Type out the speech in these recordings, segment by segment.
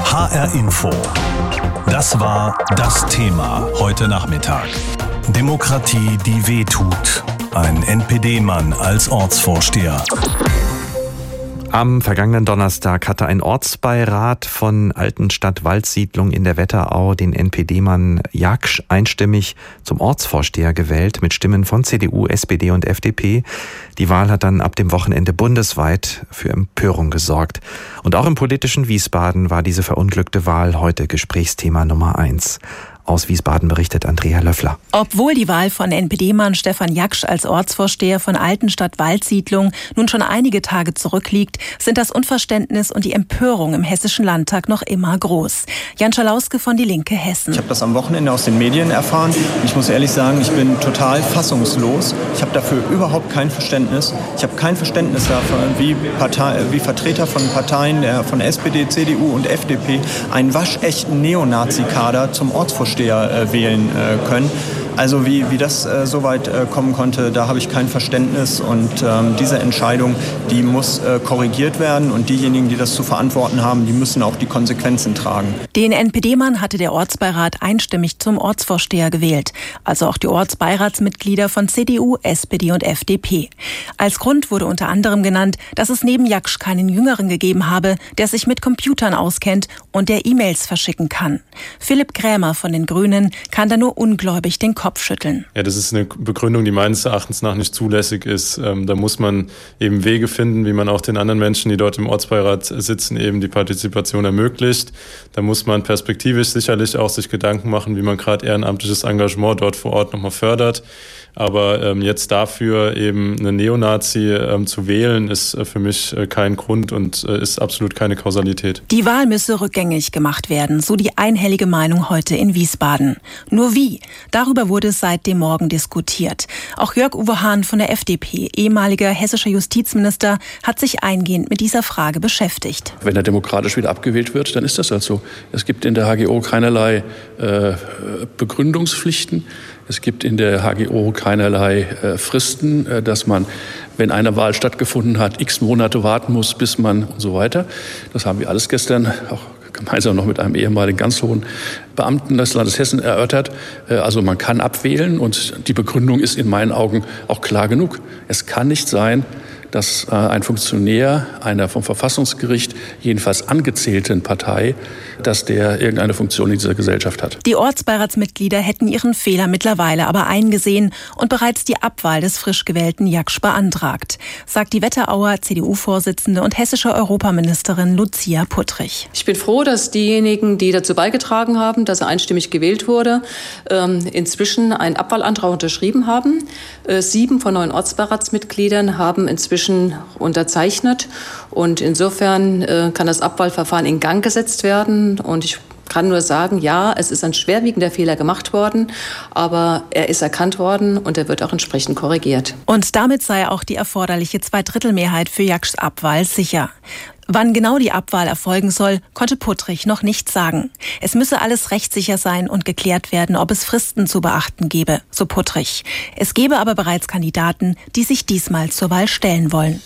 HR Info. Das war das Thema heute Nachmittag. Demokratie, die wehtut. Ein NPD-Mann als Ortsvorsteher. Am vergangenen Donnerstag hatte ein Ortsbeirat von Altenstadt-Waldsiedlung in der Wetterau den NPD-Mann Jaksch einstimmig zum Ortsvorsteher gewählt, mit Stimmen von CDU, SPD und FDP. Die Wahl hat dann ab dem Wochenende bundesweit für Empörung gesorgt. Und auch im politischen Wiesbaden war diese verunglückte Wahl heute Gesprächsthema Nummer 1. Aus Wiesbaden berichtet Andrea Löffler. Obwohl die Wahl von NPD-Mann Stefan Jaksch als Ortsvorsteher von Altenstadt-Waldsiedlung nun schon einige Tage zurückliegt, sind das Unverständnis und die Empörung im Hessischen Landtag noch immer groß. Jan Schalauske von Die Linke Hessen. Ich habe das am Wochenende aus den Medien erfahren. Ich muss ehrlich sagen, ich bin total fassungslos. Ich habe dafür überhaupt kein Verständnis. Ich habe kein Verständnis dafür, wie Vertreter von Parteien von SPD, CDU und FDP einen waschechten Neonazi-Kader zum Ortsvorsteher wählen können. Also wie das so weit kommen konnte, da habe ich kein Verständnis. Und diese Entscheidung, die muss korrigiert werden. Und diejenigen, die das zu verantworten haben, die müssen auch die Konsequenzen tragen. Den NPD-Mann hatte der Ortsbeirat einstimmig zum Ortsvorsteher gewählt. Also auch die Ortsbeiratsmitglieder von CDU, SPD und FDP. Als Grund wurde unter anderem genannt, dass es neben Jaksch keinen Jüngeren gegeben habe, der sich mit Computern auskennt und der E-Mails verschicken kann. Philipp Krämer von den Grünen kann da nur ungläubig den Kopf schütteln. Ja, das ist eine Begründung, die meines Erachtens nach nicht zulässig ist. Da muss man eben Wege finden, wie man auch den anderen Menschen, die dort im Ortsbeirat sitzen, eben die Partizipation ermöglicht. Da muss man perspektivisch sicherlich auch sich Gedanken machen, wie man gerade ehrenamtliches Engagement dort vor Ort nochmal fördert. Aber jetzt dafür eben einen Neonazi zu wählen, ist für mich kein Grund und ist absolut keine Kausalität. Die Wahl müsse rückgängig gemacht werden, so die einhellige Meinung heute in Wiesbaden. Nur wie? Darüber wurde es seit dem Morgen diskutiert. Auch Jörg-Uwe Hahn von der FDP, ehemaliger hessischer Justizminister, hat sich eingehend mit dieser Frage beschäftigt. Wenn er demokratisch wieder abgewählt wird, dann ist das halt so. Es gibt in der HGO keinerlei Begründungspflichten. Es gibt in der HGO keinerlei Fristen, dass man, wenn eine Wahl stattgefunden hat, x Monate warten muss, bis man und so weiter. Das haben wir alles gestern auch gemeinsam noch mit einem ehemaligen ganz hohen Beamten des Landes Hessen erörtert. Also man kann abwählen und die Begründung ist in meinen Augen auch klar genug. Es kann nicht sein, dass ein Funktionär einer vom Verfassungsgericht jedenfalls angezählten Partei, dass der irgendeine Funktion in dieser Gesellschaft hat. Die Ortsbeiratsmitglieder hätten ihren Fehler mittlerweile aber eingesehen und bereits die Abwahl des frisch gewählten Jaksch beantragt, sagt die Wetterauer CDU-Vorsitzende und hessische Europaministerin Lucia Puttrich. Ich bin froh, dass diejenigen, die dazu beigetragen haben, dass er einstimmig gewählt wurde, inzwischen einen Abwahlantrag unterschrieben haben. 7 von 9 Ortsbeiratsmitgliedern haben inzwischen unterzeichnet und insofern kann das Abwahlverfahren in Gang gesetzt werden und ich kann nur sagen, ja, es ist ein schwerwiegender Fehler gemacht worden, aber er ist erkannt worden und er wird auch entsprechend korrigiert. Und damit sei auch die erforderliche Zweidrittelmehrheit für Jakschs Abwahl sicher. Wann genau die Abwahl erfolgen soll, konnte Puttrich noch nicht sagen. Es müsse alles rechtssicher sein und geklärt werden, ob es Fristen zu beachten gebe, so Puttrich. Es gebe aber bereits Kandidaten, die sich diesmal zur Wahl stellen wollen.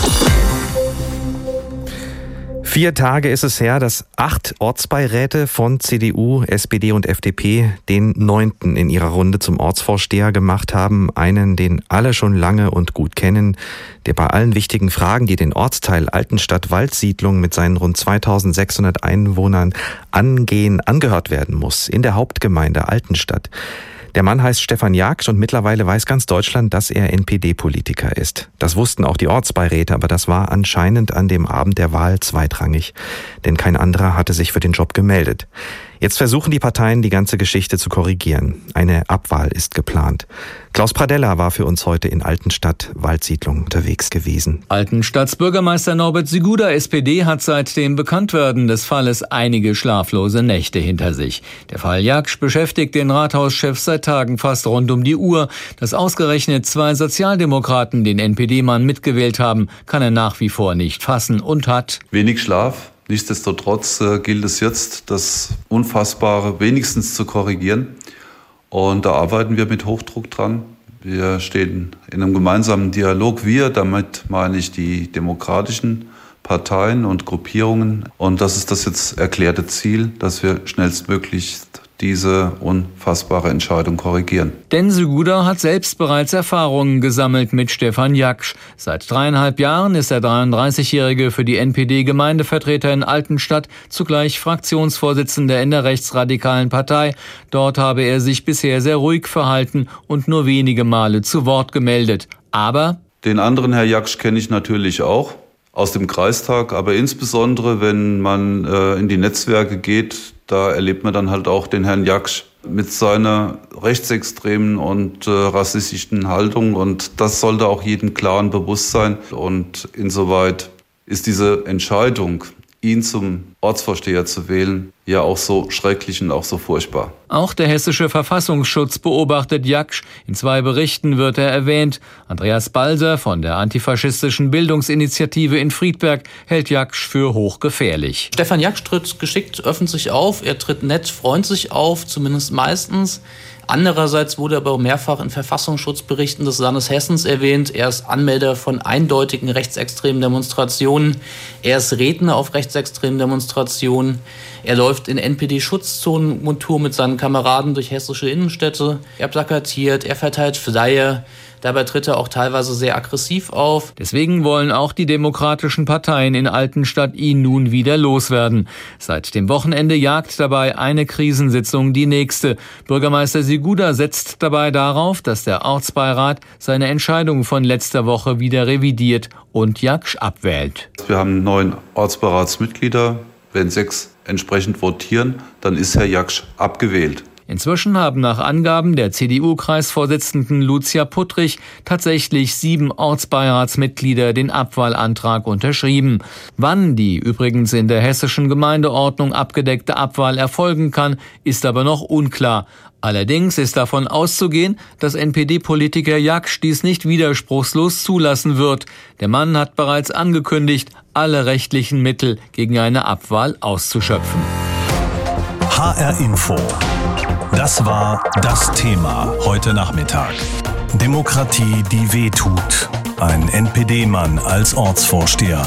4 Tage ist es her, dass 8 Ortsbeiräte von CDU, SPD und FDP den 9. in ihrer Runde zum Ortsvorsteher gemacht haben. Einen, den alle schon lange und gut kennen, der bei allen wichtigen Fragen, die den Ortsteil Altenstadt-Waldsiedlung mit seinen rund 2600 Einwohnern angehen, angehört werden muss in der Hauptgemeinde Altenstadt. Der Mann heißt Stefan Jaksch und mittlerweile weiß ganz Deutschland, dass er NPD-Politiker ist. Das wussten auch die Ortsbeiräte, aber das war anscheinend an dem Abend der Wahl zweitrangig, denn kein anderer hatte sich für den Job gemeldet. Jetzt versuchen die Parteien, die ganze Geschichte zu korrigieren. Eine Abwahl ist geplant. Klaus Pradella war für uns heute in Altenstadt-Waldsiedlung unterwegs gewesen. Altenstadts Bürgermeister Norbert Siguda, SPD, hat seit dem Bekanntwerden des Falles einige schlaflose Nächte hinter sich. Der Fall Jaksch beschäftigt den Rathauschef seit Tagen fast rund um die Uhr. Dass ausgerechnet 2 Sozialdemokraten den NPD-Mann mitgewählt haben, kann er nach wie vor nicht fassen und hat wenig Schlaf. Nichtsdestotrotz gilt es jetzt, das Unfassbare wenigstens zu korrigieren. Und da arbeiten wir mit Hochdruck dran. Wir stehen in einem gemeinsamen Dialog. Damit meine ich die demokratischen Parteien und Gruppierungen. Und das ist das jetzt erklärte Ziel, dass wir schnellstmöglich diese unfassbare Entscheidung korrigieren. Denn Segouda hat selbst bereits Erfahrungen gesammelt mit Stefan Jaksch. Seit 3,5 Jahren ist der 33-Jährige für die NPD-Gemeindevertreter in Altenstadt, zugleich Fraktionsvorsitzender in der rechtsradikalen Partei. Dort habe er sich bisher sehr ruhig verhalten und nur wenige Male zu Wort gemeldet. Aber den anderen Herr Jaksch kenne ich natürlich auch aus dem Kreistag, aber insbesondere, wenn man in die Netzwerke geht, da erlebt man dann halt auch den Herrn Jaksch mit seiner rechtsextremen und rassistischen Haltung. Und das sollte auch jedem klaren bewusst sein. Und insoweit ist diese Entscheidung, ihn zum Ortsvorsteher zu wählen, ja auch so schrecklich und auch so furchtbar. Auch der hessische Verfassungsschutz beobachtet Jaksch. In 2 Berichten wird er erwähnt. Andreas Balser von der antifaschistischen Bildungsinitiative in Friedberg hält Jaksch für hochgefährlich. Stefan Jaksch tritt geschickt öffentlich auf. Er tritt nett, freundlich auf, zumindest meistens. Andererseits wurde aber mehrfach in Verfassungsschutzberichten des Landes Hessens erwähnt. Er ist Anmelder von eindeutigen rechtsextremen Demonstrationen. Er ist Redner auf rechtsextremen Demonstrationen. Er läuft in NPD-Schutzzonen-Montur mit seinen Kameraden durch hessische Innenstädte. Er plakatiert, er verteilt Flyer. Dabei tritt er auch teilweise sehr aggressiv auf. Deswegen wollen auch die demokratischen Parteien in Altenstadt ihn nun wieder loswerden. Seit dem Wochenende jagt dabei eine Krisensitzung die nächste. Bürgermeister Segouda setzt dabei darauf, dass der Ortsbeirat seine Entscheidung von letzter Woche wieder revidiert und Jaksch abwählt. Wir haben 9 Ortsberatsmitglieder. Wenn 6 entsprechend votieren, dann ist Herr Jaksch abgewählt. Inzwischen haben nach Angaben der CDU-Kreisvorsitzenden Lucia Puttrich tatsächlich 7 Ortsbeiratsmitglieder den Abwahlantrag unterschrieben. Wann die übrigens in der hessischen Gemeindeordnung abgedeckte Abwahl erfolgen kann, ist aber noch unklar. Allerdings ist davon auszugehen, dass NPD-Politiker Jaksch dies nicht widerspruchslos zulassen wird. Der Mann hat bereits angekündigt, alle rechtlichen Mittel gegen eine Abwahl auszuschöpfen. HR Info. Das war das Thema heute Nachmittag. Demokratie, die wehtut. Ein NPD-Mann als Ortsvorsteher.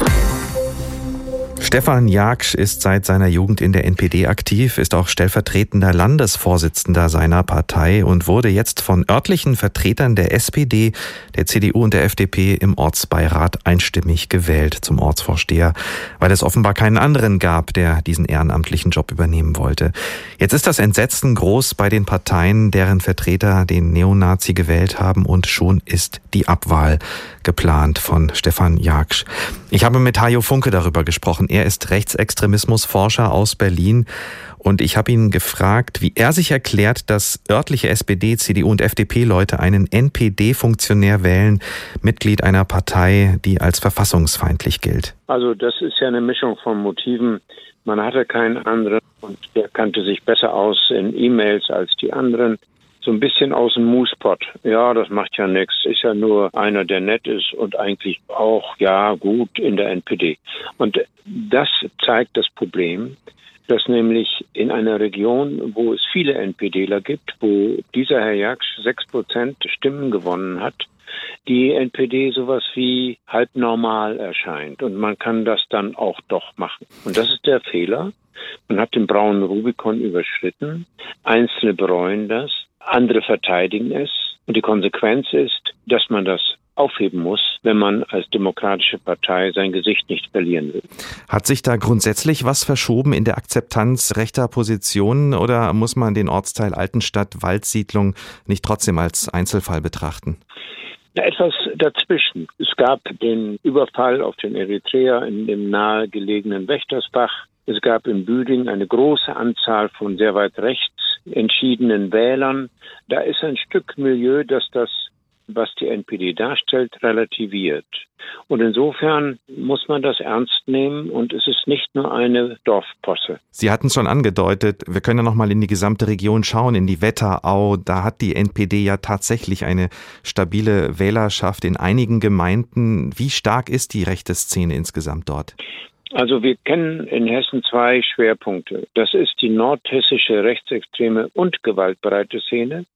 Stefan Jaksch ist seit seiner Jugend in der NPD aktiv, ist auch stellvertretender Landesvorsitzender seiner Partei und wurde jetzt von örtlichen Vertretern der SPD, der CDU und der FDP im Ortsbeirat einstimmig gewählt zum Ortsvorsteher, weil es offenbar keinen anderen gab, der diesen ehrenamtlichen Job übernehmen wollte. Jetzt ist das Entsetzen groß bei den Parteien, deren Vertreter den Neonazi gewählt haben, und schon ist die Abwahl geplant von Stefan Jaksch. Ich habe mit Hajo Funke darüber gesprochen. Er ist Rechtsextremismusforscher aus Berlin und ich habe ihn gefragt, wie er sich erklärt, dass örtliche SPD, CDU und FDP-Leute einen NPD-Funktionär wählen, Mitglied einer Partei, die als verfassungsfeindlich gilt. Also das ist ja eine Mischung von Motiven. Man hatte keinen anderen und der kannte sich besser aus in E-Mails als die anderen. So ein bisschen aus dem Moosepot. Ja, das macht ja nichts. Ist ja nur einer, der nett ist und eigentlich auch, ja, gut in der NPD. Und das zeigt das Problem, dass nämlich in einer Region, wo es viele NPDler gibt, wo dieser Herr Jaksch 6% Stimmen gewonnen hat, die NPD sowas wie halb normal erscheint. Und man kann das dann auch doch machen. Und das ist der Fehler. Man hat den braunen Rubikon überschritten. Einzelne bereuen das. Andere verteidigen es. Und die Konsequenz ist, dass man das aufheben muss, wenn man als demokratische Partei sein Gesicht nicht verlieren will. Hat sich da grundsätzlich was verschoben in der Akzeptanz rechter Positionen oder muss man den Ortsteil Altenstadt-Waldsiedlung nicht trotzdem als Einzelfall betrachten? Etwas dazwischen. Es gab den Überfall auf den Eritreer in dem nahegelegenen Wächtersbach. Es gab in Büdingen eine große Anzahl von sehr weit rechts entschiedenen Wählern. Da ist ein Stück Milieu, das das, was die NPD darstellt, relativiert. Und insofern muss man das ernst nehmen und es ist nicht nur eine Dorfposse. Sie hatten es schon angedeutet, wir können ja noch mal in die gesamte Region schauen, in die Wetterau. Da hat die NPD ja tatsächlich eine stabile Wählerschaft in einigen Gemeinden. Wie stark ist die rechte Szene insgesamt dort? Also wir kennen in Hessen 2 Schwerpunkte. Das ist die nordhessische rechtsextreme und gewaltbereite Szene.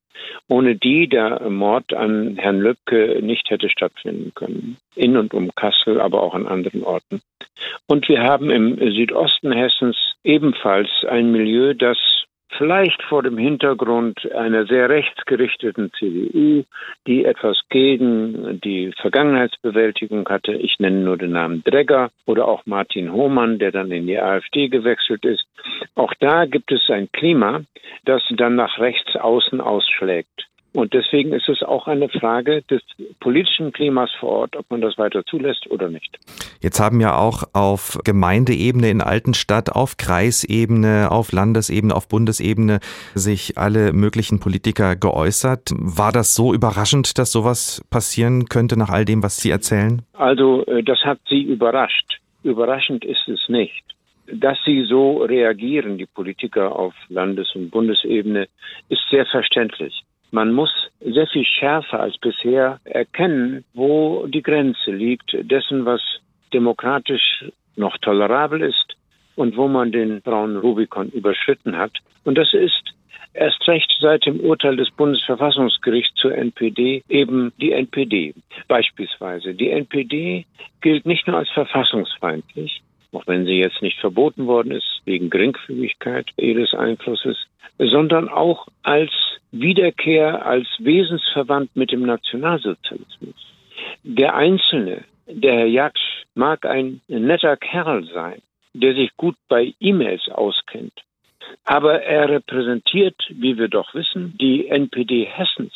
ohne die der Mord an Herrn Lübcke nicht hätte stattfinden können. In und um Kassel, aber auch an anderen Orten. Und wir haben im Südosten Hessens ebenfalls ein Milieu, das vielleicht vor dem Hintergrund einer sehr rechtsgerichteten CDU, die etwas gegen die Vergangenheitsbewältigung hatte. Ich nenne nur den Namen Dregger oder auch Martin Hohmann, der dann in die AfD gewechselt ist. Auch da gibt es ein Klima, das dann nach rechts außen ausschlägt. Und deswegen ist es auch eine Frage des politischen Klimas vor Ort, ob man das weiter zulässt oder nicht. Jetzt haben ja auch auf Gemeindeebene in Altenstadt, auf Kreisebene, auf Landesebene, auf Bundesebene sich alle möglichen Politiker geäußert. War das so überraschend, dass sowas passieren könnte nach all dem, was Sie erzählen? Also das hat Sie überrascht. Überraschend ist es nicht. Dass sie so reagieren, die Politiker auf Landes- und Bundesebene, ist sehr verständlich. Man muss sehr viel schärfer als bisher erkennen, wo die Grenze liegt dessen, was demokratisch noch tolerabel ist und wo man den braunen Rubikon überschritten hat. Und das ist erst recht seit dem Urteil des Bundesverfassungsgerichts zur NPD eben die NPD. Beispielsweise die NPD gilt nicht nur als verfassungsfeindlich, auch wenn sie jetzt nicht verboten worden ist wegen Geringfügigkeit ihres Einflusses, sondern auch als Wiederkehr, als wesensverwandt mit dem Nationalsozialismus. Der Einzelne, der Herr Jaksch, mag ein netter Kerl sein, der sich gut bei E-Mails auskennt, aber er repräsentiert, wie wir doch wissen, die NPD Hessens.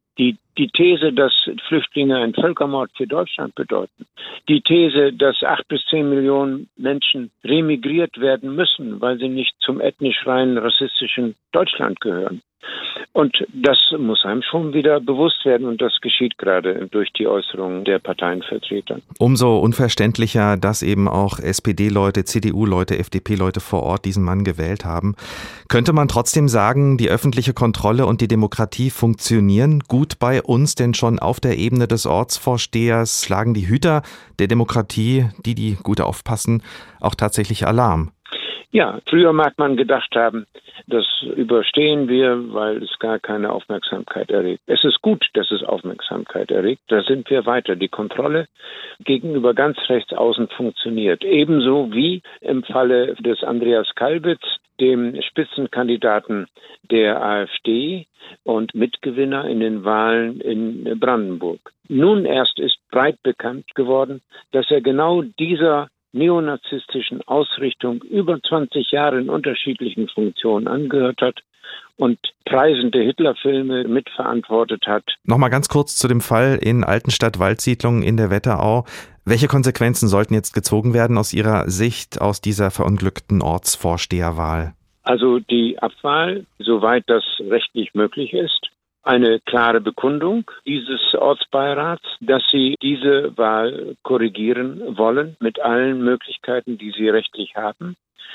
Die These, dass Flüchtlinge einen Völkermord für Deutschland bedeuten. Die These, dass 8 bis 10 Millionen Menschen remigriert werden müssen, weil sie nicht zum ethnisch rein rassistischen Deutschland gehören. Und das muss einem schon wieder bewusst werden und das geschieht gerade durch die Äußerungen der Parteienvertreter. Umso unverständlicher, dass eben auch SPD-Leute, CDU-Leute, FDP-Leute vor Ort diesen Mann gewählt haben. Könnte man trotzdem sagen, die öffentliche Kontrolle und die Demokratie funktionieren gut bei uns, denn schon auf der Ebene des Ortsvorstehers schlagen die Hüter der Demokratie, die gut aufpassen, auch tatsächlich Alarm. Ja, früher mag man gedacht haben, das überstehen wir, weil es gar keine Aufmerksamkeit erregt. Es ist gut, dass es Aufmerksamkeit erregt. Da sind wir weiter. Die Kontrolle gegenüber ganz rechts außen funktioniert. Ebenso wie im Falle des Andreas Kalbitz, dem Spitzenkandidaten der AfD und Mitgewinner in den Wahlen in Brandenburg. Nun erst ist breit bekannt geworden, dass er genau dieser neonazistischen Ausrichtung über 20 Jahre in unterschiedlichen Funktionen angehört hat und preisende Hitlerfilme mitverantwortet hat. Nochmal ganz kurz zu dem Fall in Altenstadt-Waldsiedlung in der Wetterau. Welche Konsequenzen sollten jetzt gezogen werden aus Ihrer Sicht aus dieser verunglückten Ortsvorsteherwahl? Also die Abwahl, soweit das rechtlich möglich ist, eine klare Bekundung dieses Ortsbeirats, dass sie diese Wahl korrigieren wollen mit allen Möglichkeiten, die sie rechtlich haben.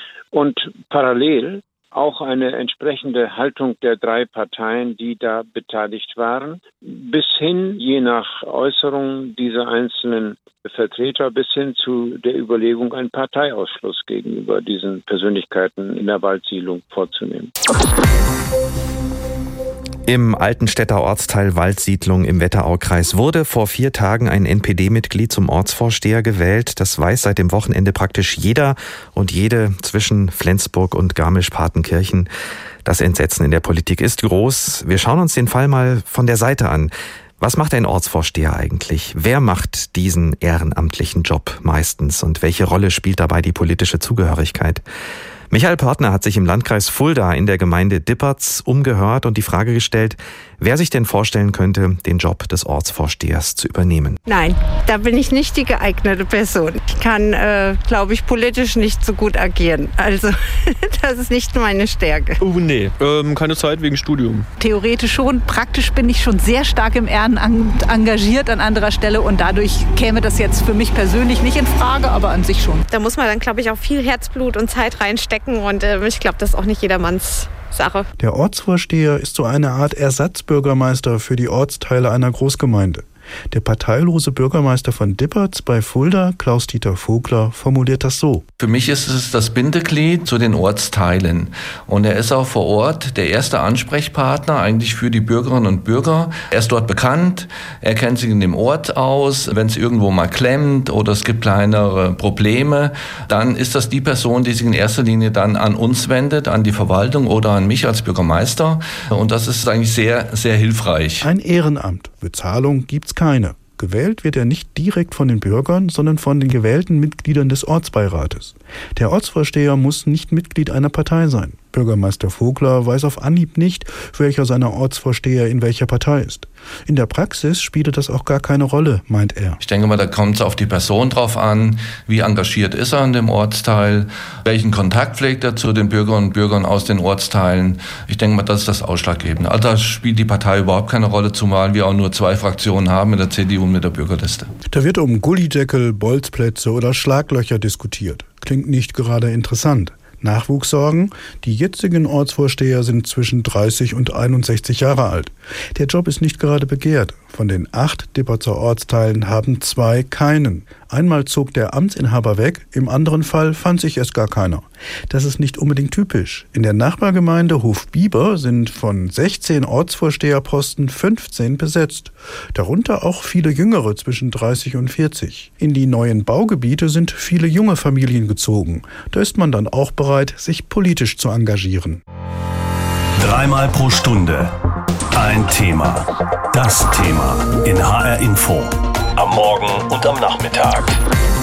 Und parallel auch eine entsprechende Haltung der 3 Parteien, die da beteiligt waren, bis hin, je nach Äußerung dieser einzelnen Vertreter, bis hin zu der Überlegung, einen Parteiausschluss gegenüber diesen Persönlichkeiten in der Waldsiedlung vorzunehmen. Im Altenstädter Ortsteil Waldsiedlung im Wetteraukreis wurde vor 4 Tagen ein NPD-Mitglied zum Ortsvorsteher gewählt. Das weiß seit dem Wochenende praktisch jeder und jede zwischen Flensburg und Garmisch-Partenkirchen. Das Entsetzen in der Politik ist groß. Wir schauen uns den Fall mal von der Seite an. Was macht ein Ortsvorsteher eigentlich? Wer macht diesen ehrenamtlichen Job meistens? Und welche Rolle spielt dabei die politische Zugehörigkeit? Michael Pörtner hat sich im Landkreis Fulda in der Gemeinde Dippertz umgehört und die Frage gestellt, wer sich denn vorstellen könnte, den Job des Ortsvorstehers zu übernehmen. Nein, da bin ich nicht die geeignete Person. Ich kann, glaube ich, politisch nicht so gut agieren. Also das ist nicht meine Stärke. Oh nee, keine Zeit wegen Studium. Theoretisch schon, praktisch bin ich schon sehr stark im Ehrenamt engagiert an anderer Stelle und dadurch käme das jetzt für mich persönlich nicht in Frage, aber an sich schon. Da muss man dann, glaube ich, auch viel Herzblut und Zeit reinstecken und ich glaube, das ist auch nicht jedermanns Sache. Der Ortsvorsteher ist so eine Art Ersatzbürgermeister für die Ortsteile einer Großgemeinde. Der parteilose Bürgermeister von Dippertz bei Fulda, Klaus-Dieter Vogler, formuliert das so. Für mich ist es das Bindeglied zu den Ortsteilen. Und er ist auch vor Ort der erste Ansprechpartner eigentlich für die Bürgerinnen und Bürger. Er ist dort bekannt, er kennt sich in dem Ort aus. Wenn es irgendwo mal klemmt oder es gibt kleinere Probleme, dann ist das die Person, die sich in erster Linie dann an uns wendet, an die Verwaltung oder an mich als Bürgermeister. Und das ist eigentlich sehr, sehr hilfreich. Ein Ehrenamt. Bezahlung gibt's keine. Gewählt wird er nicht direkt von den Bürgern, sondern von den gewählten Mitgliedern des Ortsbeirates. Der Ortsvorsteher muss nicht Mitglied einer Partei sein. Bürgermeister Vogler weiß auf Anhieb nicht, welcher seiner Ortsvorsteher in welcher Partei ist. In der Praxis spiele das auch gar keine Rolle, meint er. Ich denke mal, da kommt es auf die Person drauf an, wie engagiert ist er in dem Ortsteil, welchen Kontakt pflegt er zu den Bürgerinnen und Bürgern aus den Ortsteilen. Ich denke mal, das ist das Ausschlaggebende. Also da spielt die Partei überhaupt keine Rolle, zumal wir auch nur 2 Fraktionen haben, mit der CDU und mit der Bürgerliste. Da wird um Gullideckel, Bolzplätze oder Schlaglöcher diskutiert. Klingt nicht gerade interessant. Nachwuchssorgen? Die jetzigen Ortsvorsteher sind zwischen 30 und 61 Jahre alt. Der Job ist nicht gerade begehrt. Von den 8 Dippertzer Ortsteilen haben 2 keinen. Einmal zog der Amtsinhaber weg, im anderen Fall fand sich erst gar keiner. Das ist nicht unbedingt typisch. In der Nachbargemeinde Hofbieber sind von 16 Ortsvorsteherposten 15 besetzt. Darunter auch viele Jüngere zwischen 30 und 40. In die neuen Baugebiete sind viele junge Familien gezogen. Da ist man dann auch bereit, sich politisch zu engagieren. 3-mal pro Stunde ein Thema. Das Thema in HR Info. Am Morgen und am Nachmittag.